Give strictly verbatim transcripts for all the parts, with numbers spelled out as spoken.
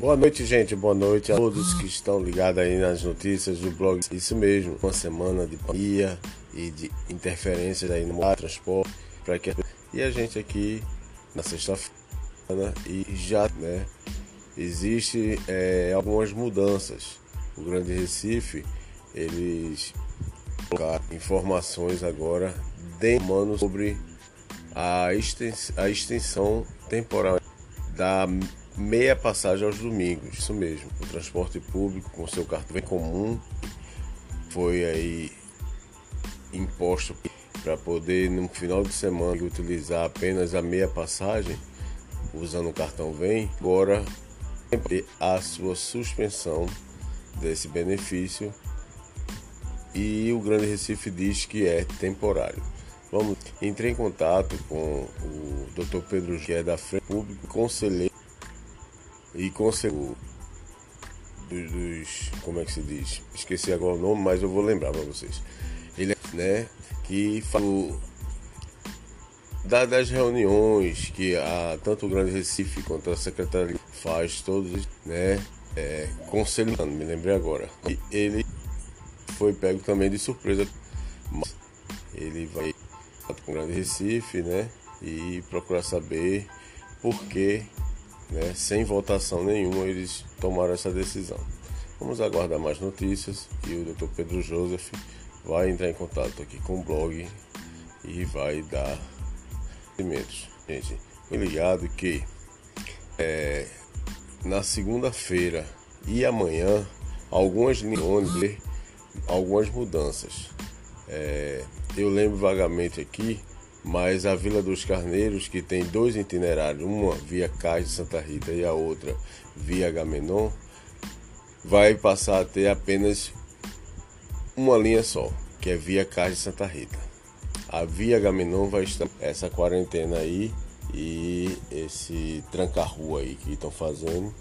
Boa noite, gente. Boa noite a todos que estão ligados aí nas notícias do blog. Isso mesmo, uma semana de pandemia e de interferências aí no transporte para que e a gente aqui na sexta-feira e já, né, existe é, algumas mudanças. O Grande Recife, eles colocaram informações agora demando sobre a extensão, a extensão temporal da meia passagem aos domingos. Isso mesmo, o transporte público com seu cartão comum foi aí imposto para poder no final de semana utilizar apenas a meia passagem usando o cartão Vem. Agora a sua suspensão desse benefício e o Grande Recife diz que é temporário. Vamos entrei em contato com o doutor Pedro, que é da Frente Pública, conselheiro e conselheiro dos, dos, como é que se diz? Esqueci agora o nome, mas eu vou lembrar para vocês. Ele é, né, que falou da, das reuniões que a, tanto o Grande Recife quanto a Secretaria faz todos, né, é, conselhando, me lembrei agora. E ele foi pego também de surpresa, mas ele vai com o Grande Recife, né, e procurar saber por que, né, sem votação nenhuma, eles tomaram essa decisão. Vamos aguardar mais notícias e o doutor Pedro Joseph vai entrar em contato aqui com o blog e vai dar cimentos. Gente, me ligado que é, na segunda-feira e amanhã algumas linhas, algumas mudanças. É, eu lembro vagamente aqui, mas a Vila dos Carneiros, que tem dois itinerários, uma via Cais de Santa Rita e a outra via Agamenon, vai passar a ter apenas uma linha só, que é via Cais de Santa Rita. A via Agamenon vai estar essa quarentena aí e esse tranca-rua aí que estão fazendo.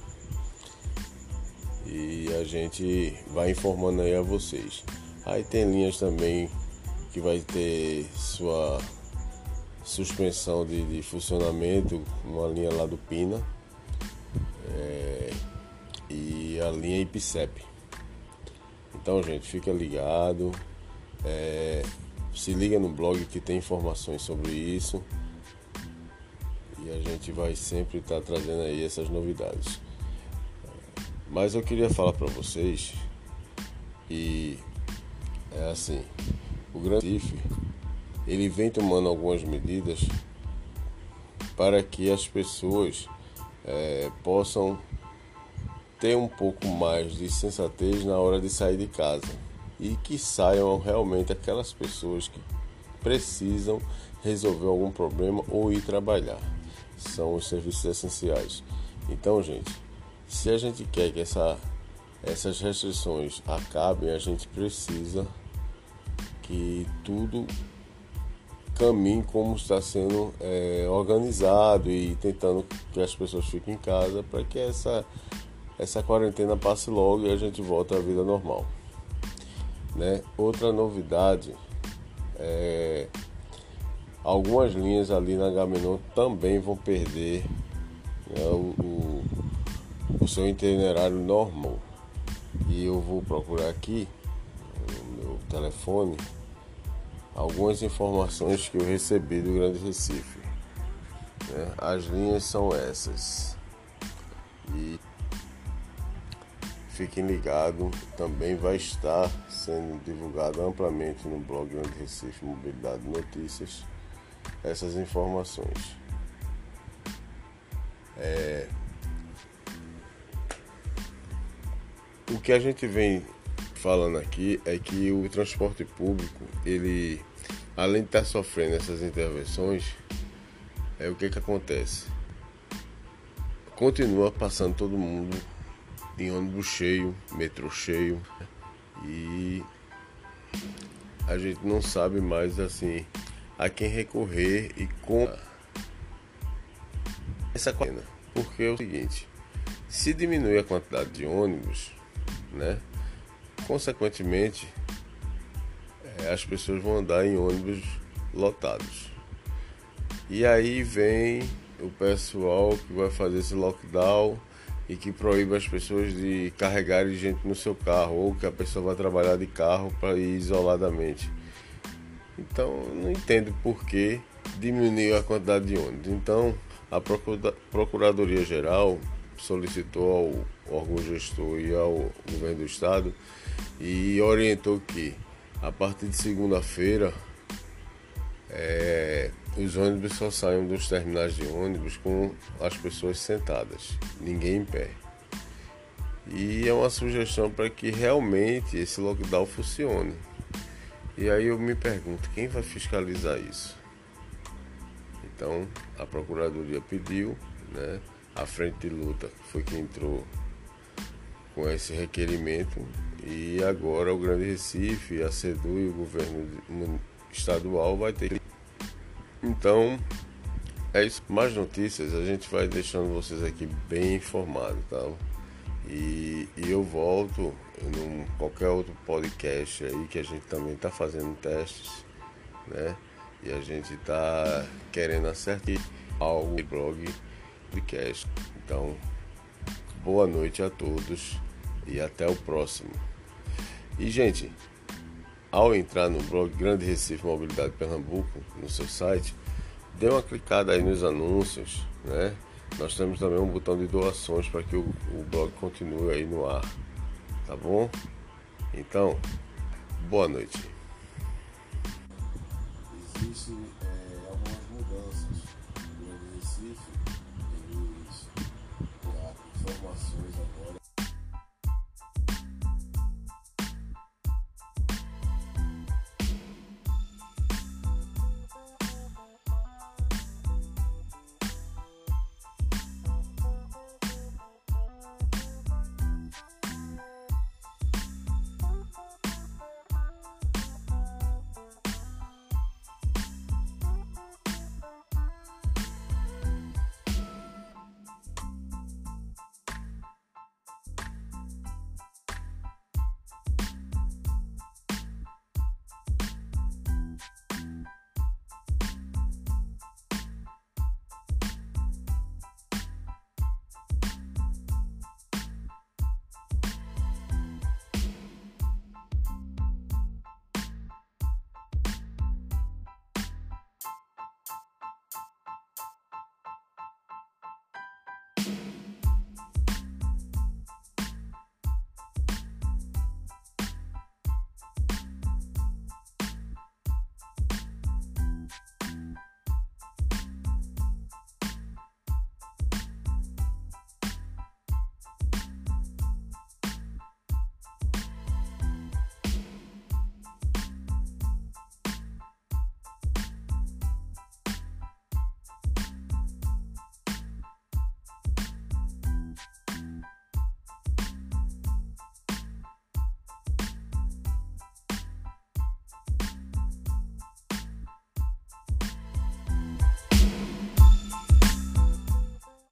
E a gente vai informando aí a vocês. Aí tem linhas também que vai ter sua suspensão de, de funcionamento, uma linha lá do Pina é, e a linha Ipicep. Então, gente, fica ligado, é, se liga no blog que tem informações sobre isso e a gente vai sempre estar tá trazendo aí essas novidades. Mas eu queria falar para vocês e é assim, o Grande Recife, ele vem tomando algumas medidas para que as pessoas é, possam ter um pouco mais de sensatez na hora de sair de casa e que saiam realmente aquelas pessoas que precisam resolver algum problema ou ir trabalhar. São os serviços essenciais. Então, gente, se a gente quer que essa, essas restrições acabem, a gente precisa que tudo caminhe como está sendo é, organizado e tentando que as pessoas fiquem em casa para que essa, essa quarentena passe logo e a gente volte à vida normal, né? Outra novidade é algumas linhas ali na Agamenon também vão perder, né, o, o, o seu itinerário normal. E eu vou procurar aqui no meu telefone algumas informações que eu recebi do Grande Recife, né? As linhas são essas e fiquem ligados, também vai estar sendo divulgado amplamente no blog Grande Recife Mobilidade Notícias essas informações. É... O que a gente vem falando aqui é que o transporte público, ele, além de estar sofrendo essas intervenções, é o que que acontece? Continua passando todo mundo em ônibus cheio, metrô cheio, e a gente não sabe mais assim a quem recorrer e com essa quarentena. Porque é o seguinte, se diminuir a quantidade de ônibus, né, consequentemente é, as pessoas vão andar em ônibus lotados. E aí vem o pessoal que vai fazer esse lockdown e que proíbe as pessoas de carregarem gente no seu carro, ou que a pessoa vai trabalhar de carro para ir isoladamente. Então, não entendo por que diminuiu a quantidade de ônibus. Então, a Procuradoria-Geral solicitou ao órgão gestor e ao governo do estado e orientou que, a partir de segunda-feira, é, os ônibus só saiam dos terminais de ônibus com as pessoas sentadas, ninguém em pé. E é uma sugestão para que realmente esse lockdown funcione. E aí eu me pergunto, quem vai fiscalizar isso? Então, a Procuradoria pediu, né? A Frente de Luta foi quem entrou com esse requerimento, e agora o Grande Recife, a SEDU e o governo estadual vai ter que... Então, é isso. Mais notícias a gente vai deixando vocês aqui bem informados, tá? E, e eu volto em qualquer outro podcast aí que a gente também está fazendo testes, né? E a gente está querendo acertar algo de blog, podcast. Então, boa noite a todos e até o próximo. E, gente, ao entrar no blog Grande Recife Mobilidade Pernambuco, no seu site, dê uma clicada aí nos anúncios, né? Nós temos também um botão de doações para que o, o blog continue aí no ar, tá bom? Então, boa noite. Existem é, algumas mudanças no Grande Recife, eles, há informações agora